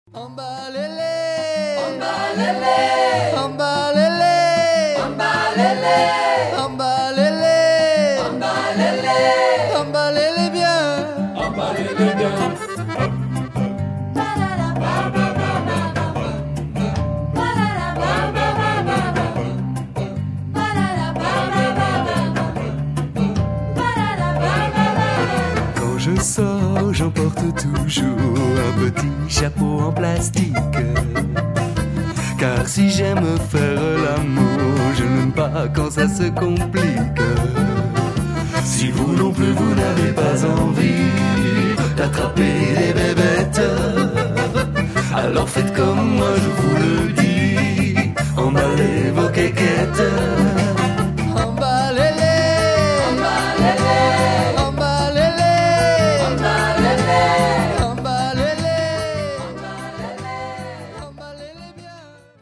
Emballez-les, Emballez-les, emballez-les, emballez-les, emballez-les, emballez-les, emballez-les bien, emballez-les bien. Quand je sors, j'emporte toujours un petit chapeau en plastique. Car si j'aime faire l'amour, je n'aime pas quand ça se complique. Si vous non plus vous n'avez pas envie d'attraper les bébêtes, alors faites comme moi je vous le dis, emballez vos quéquettes.